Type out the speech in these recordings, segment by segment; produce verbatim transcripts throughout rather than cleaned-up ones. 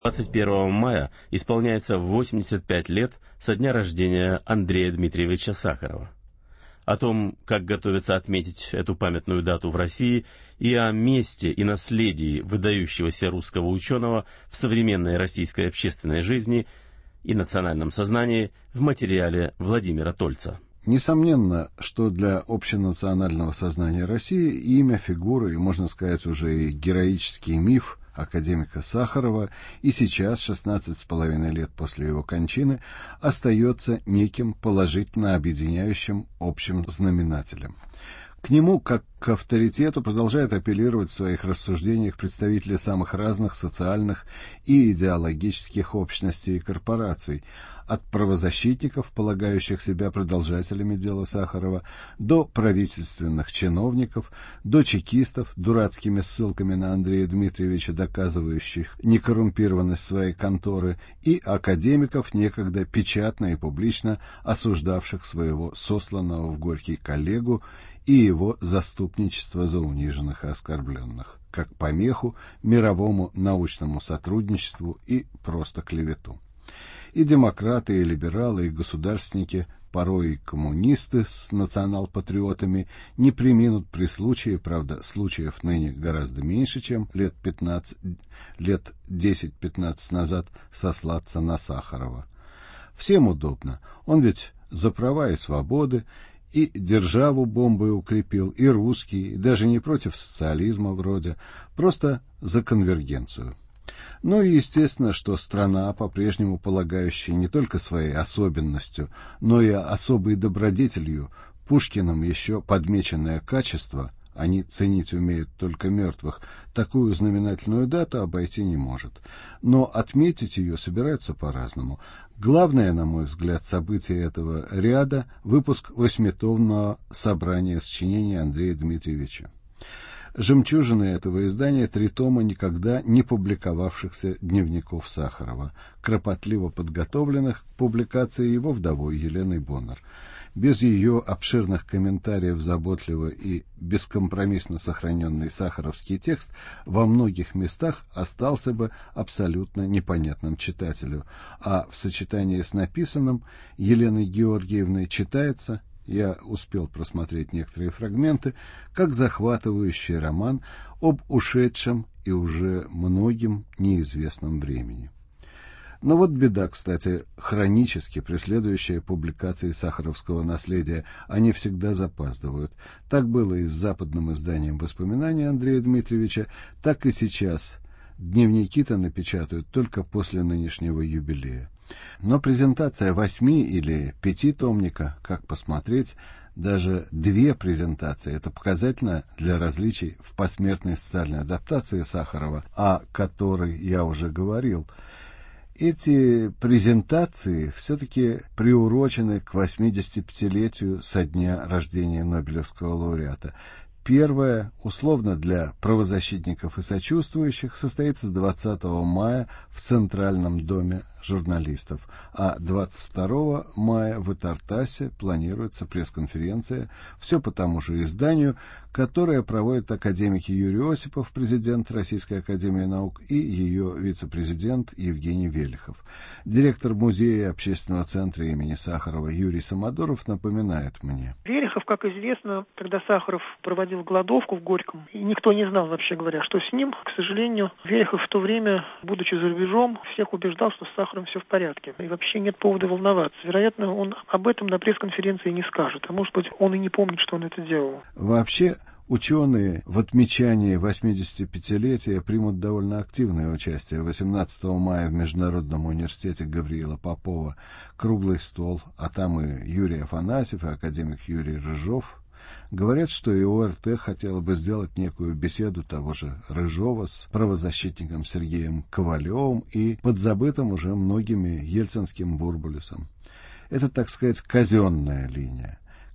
двадцать первого мая исполняется восемьдесят пять лет со дня рождения Андрея Дмитриевича Сахарова. О том, как готовится отметить эту памятную дату в России, и о месте и наследии выдающегося русского ученого в современной российской общественной жизни и национальном сознании в материале Владимира Тольца. Несомненно, что для общенационального сознания России имя, фигура и, можно сказать, уже и героический миф академика Сахарова и сейчас, шестнадцать с половиной лет после его кончины, остается неким положительно объединяющим общим знаменателем. К нему, как к авторитету, продолжают апеллировать в своих рассуждениях представители самых разных социальных и идеологических общностей и корпораций, от правозащитников, полагающих себя продолжателями дела Сахарова, до правительственных чиновников, до чекистов, дурацкими ссылками на Андрея Дмитриевича, доказывающих некоррумпированность своей конторы, и академиков, некогда печатно и публично осуждавших своего сосланного в Горький коллегу и его заступничество за униженных и оскорбленных, как помеху мировому научному сотрудничеству и просто клевету. И демократы, и либералы, и государственники, порой и коммунисты с национал-патриотами не преминут при случае, правда, случаев ныне гораздо меньше, чем лет пятнадцать, лет десять-пятнадцать назад, сослаться на Сахарова. Всем удобно, он ведь за права и свободы, и державу бомбой укрепил, и русский, и даже не против социализма вроде, просто за конвергенцию. Ну и естественно, что страна, по-прежнему полагающая не только своей особенностью, но и особой добродетелью, Пушкиным еще подмеченное качество, они ценить умеют только мертвых, такую знаменательную дату обойти не может. Но отметить ее собираются по-разному. Главное, на мой взгляд, событие этого ряда — выпуск восьмитомного собрания сочинений Андрея Дмитриевича. Жемчужины этого издания — три тома никогда не публиковавшихся дневников Сахарова, кропотливо подготовленных к публикации его вдовой Еленой Боннер. Без ее обширных комментариев заботливо и бескомпромиссно сохраненный сахаровский текст во многих местах остался бы абсолютно непонятным читателю, а в сочетании с написанным Еленой Георгиевной читается, я успел просмотреть некоторые фрагменты, как захватывающий роман об ушедшем и уже многим неизвестном времени. Но вот беда, кстати, хронически преследующая публикации сахаровского наследия, они всегда запаздывают. Так было и с западным изданием воспоминаний Андрея Дмитриевича, так и сейчас. Дневники-то напечатают только после нынешнего юбилея. Но презентация восьми или пяти томника, как посмотреть, даже две презентации — это показательно для различий в посмертной социальной адаптации Сахарова, о которой я уже говорил. Эти презентации все-таки приурочены к восьмидесятипятилетию со дня рождения Нобелевского лауреата. Первая, условно для правозащитников и сочувствующих, состоится двадцатого мая в Центральном доме журналистов, а двадцать второго мая в Итартасе планируется пресс-конференция, все по тому же изданию, которое проводит академик Юрий Осипов, президент Российской академии наук, и ее вице-президент Евгений Велихов. Директор музея и общественного центра имени Сахарова Юрий Самодуров напоминает мне. Велихов, как известно, когда Сахаров проводил голодовку в Горьком, и никто не знал, вообще говоря, что с ним, к сожалению, Велихов в то время, будучи за рубежом, всех убеждал, что с Сахаром все в порядке. И вообще нет повода волноваться. Вероятно, он об этом на пресс-конференции не скажет. А может быть, он и не помнит, что он это делал. Вообще, ученые в отмечании восьмидесятипятилетия примут довольно активное участие. восемнадцатого мая в Международном университете Гавриила Попова круглый стол, а там и Юрий Афанасьев, и академик Юрий Рыжов. Говорят, что и ОРТ хотела бы сделать некую беседу того же Рыжова с правозащитником Сергеем Ковалевым и подзабытым уже многими ельцинским Бурбулюсом. Это, так сказать, казенная линия.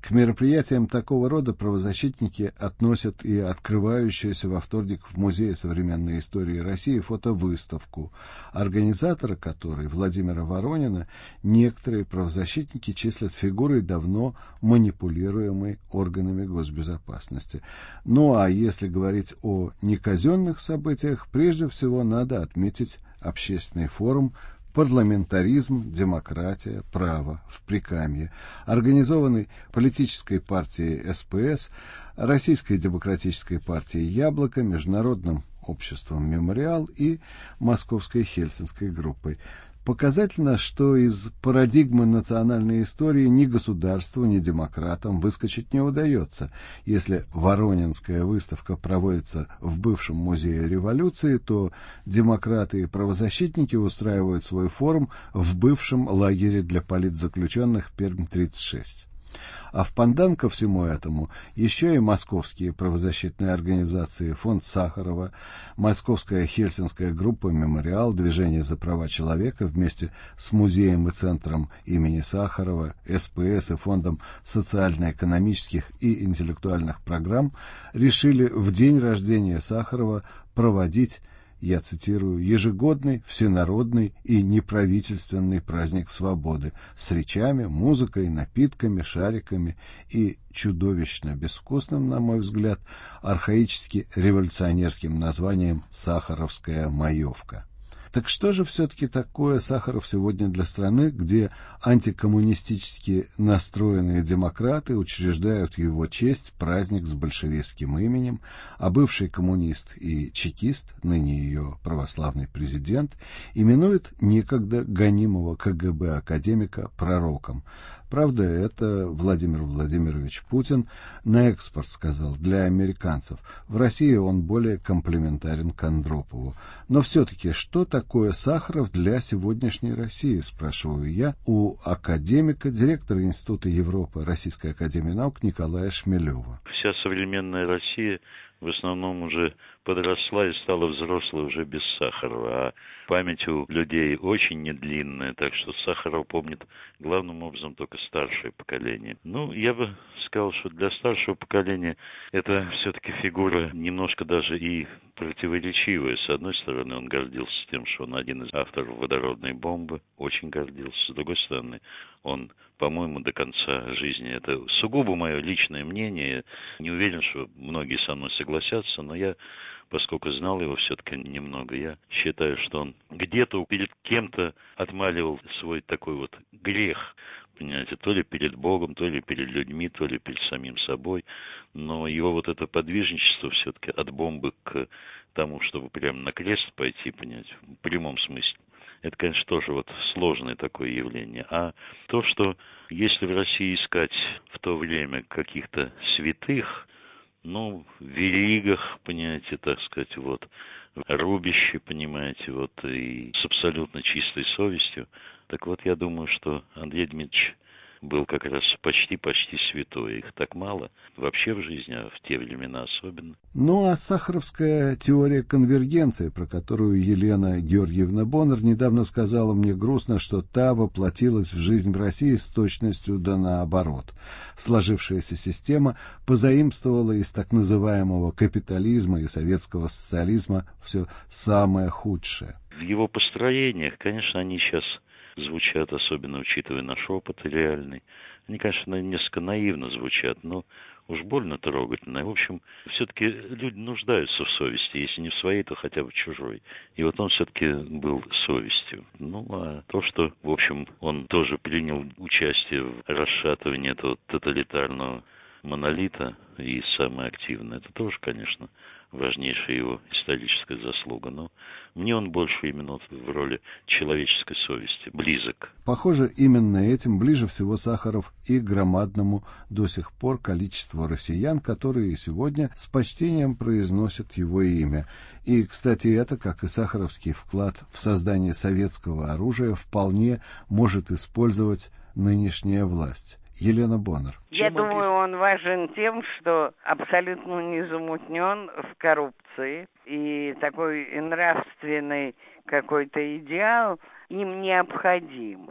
К мероприятиям такого рода правозащитники относят и открывающуюся во вторник в Музее современной истории России фотовыставку, организатора которой, Владимира Воронина, некоторые правозащитники числят фигурой, давно манипулируемой органами госбезопасности. Ну а если говорить о неказенных событиях, прежде всего надо отметить общественный форум «Парламентаризм, демократия, право» в Прикамье, организованный политической партией эс пэ эс, Российской демократической партией «Яблоко», Международным обществом «Мемориал» и Московской Хельсинской группой. Показательно, что из парадигмы национальной истории ни государству, ни демократам выскочить не удается. Если Воронинская выставка проводится в бывшем музее революции, то демократы и правозащитники устраивают свой форум в бывшем лагере для политзаключенных Пермь-тридцать шесть. А в пандан ко всему этому еще и московские правозащитные организации «Фонд Сахарова», Московская Хельсинская группа «Мемориал», Движение за права человека вместе с музеем и центром имени Сахарова, эс пэ эс и Фондом социально-экономических и интеллектуальных программ решили в день рождения Сахарова проводить, я цитирую, «ежегодный, всенародный и неправительственный праздник свободы с речами, музыкой, напитками, шариками и чудовищно безвкусным, на мой взгляд, архаически революционерским названием «Сахаровская маевка». Так что же все-таки такое Сахаров сегодня для страны, где антикоммунистически настроенные демократы учреждают в его честь праздник с большевистским именем, а бывший коммунист и чекист, ныне ее православный президент, именует некогда гонимого ка гэ бэ академика пророком? Правда, это Владимир Владимирович Путин на экспорт сказал для американцев. В России он более комплементарен к Андропову. Но все-таки, что такое Сахаров для сегодняшней России, спрашиваю я у академика, директора Института Европы Российской академии наук Николая Шмелева. Вся современная Россия в основном уже подросла и стала взрослой уже без Сахарова, а память у людей очень недлинная, так что Сахарова помнит главным образом только старшее поколение. Ну, я бы сказал, что для старшего поколения это все-таки фигура немножко даже и противоречивая. С одной стороны, он гордился тем, что он один из авторов водородной бомбы, очень гордился. С другой стороны, он, по-моему, до конца жизни, это сугубо мое личное мнение, не уверен, что многие со мной согласятся, но я, поскольку знал его все-таки немного, я считаю, что он где-то перед кем-то отмаливал свой такой вот грех, понимаете, то ли перед Богом, то ли перед людьми, то ли перед самим собой, но его вот это подвижничество все-таки от бомбы к тому, чтобы прямо на крест пойти, понимаете, в прямом смысле, это, конечно, тоже вот сложное такое явление. А то, что если в России искать в то время каких-то святых, ну, в Веригах, понимаете, так сказать, вот, рубище, понимаете, вот, и с абсолютно чистой совестью, так вот, я думаю, что Андрей Дмитриевич был как раз почти-почти святой. Их так мало вообще в жизни, а в те времена особенно. Ну, а сахаровская теория конвергенции, про которую Елена Георгиевна Боннер недавно сказала мне грустно, что та воплотилась в жизнь в России с точностью да наоборот. Сложившаяся система позаимствовала из так называемого капитализма и советского социализма все самое худшее. В его построениях, конечно, они сейчас звучат, особенно учитывая наш опыт реальный. Они, конечно, несколько наивно звучат, но уж больно трогательно. В общем, все-таки люди нуждаются в совести, если не в своей, то хотя бы в чужой. И вот он все-таки был совестью. Ну, а то, что, в общем, он тоже принял участие в расшатывании этого тоталитарного монолита и самое активное, это тоже, конечно, важнейшая его историческая заслуга. Но мне он больше именно в роли человеческой совести близок. Похоже, именно этим ближе всего Сахаров и к громадному до сих пор количеству россиян, которые сегодня с почтением произносят его имя. И, кстати, это, как и сахаровский вклад в создание советского оружия, вполне может использовать нынешняя власть. Елена Боннер. Я думаю, он важен тем, что абсолютно не замутнен в коррупции, и такой нравственный какой-то идеал им необходим.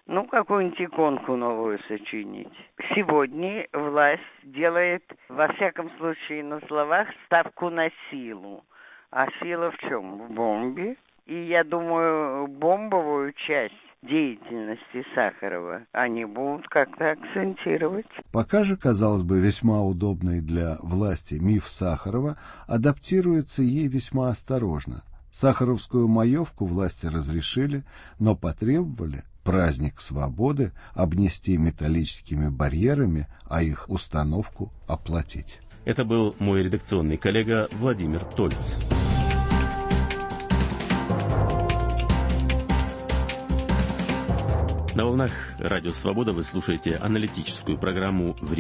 Ну, какую-нибудь иконку новую сочинить. Сегодня власть делает, во всяком случае на словах, ставку на силу. А сила в чем? В бомбе. И я думаю, бомбовую часть деятельности Сахарова они будут как-то акцентировать. Пока же, казалось бы, весьма удобный для власти миф Сахарова адаптируется ей весьма осторожно. Сахаровскую маевку власти разрешили, но потребовали праздник свободы обнести металлическими барьерами, а их установку оплатить. Это был мой редакционный коллега Владимир Тольц. На волнах Радио Свобода вы слушаете аналитическую программу «Время».